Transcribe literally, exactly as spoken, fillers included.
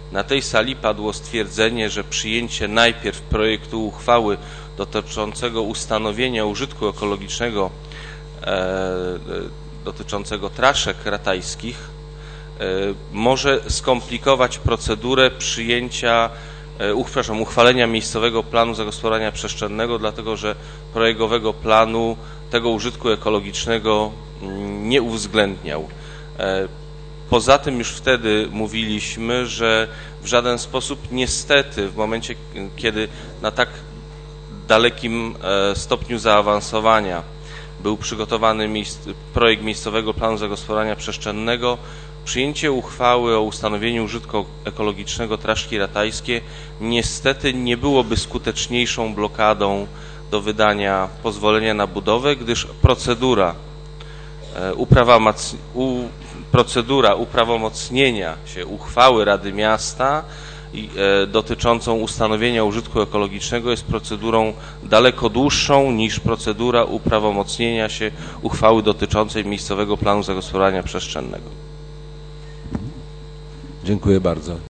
na tej sali padło stwierdzenie, że przyjęcie najpierw projektu uchwały dotyczącego ustanowienia użytku ekologicznego e, dotyczącego traszek ratajskich e, może skomplikować procedurę przyjęcia przepraszam, uchwalenia miejscowego planu zagospodarowania przestrzennego, dlatego że projektowego planu tego użytku ekologicznego nie uwzględniał. Poza tym już wtedy mówiliśmy, że w żaden sposób niestety w momencie, kiedy na tak dalekim stopniu zaawansowania był przygotowany projekt miejscowego planu zagospodarowania przestrzennego, przyjęcie uchwały o ustanowieniu użytku ekologicznego Traszki Ratajskie niestety nie byłoby skuteczniejszą blokadą do wydania pozwolenia na budowę, gdyż procedura, u, procedura uprawomocnienia się uchwały Rady Miasta dotyczącą ustanowienia użytku ekologicznego jest procedurą daleko dłuższą niż procedura uprawomocnienia się uchwały dotyczącej miejscowego planu zagospodarowania przestrzennego. Dziękuję bardzo.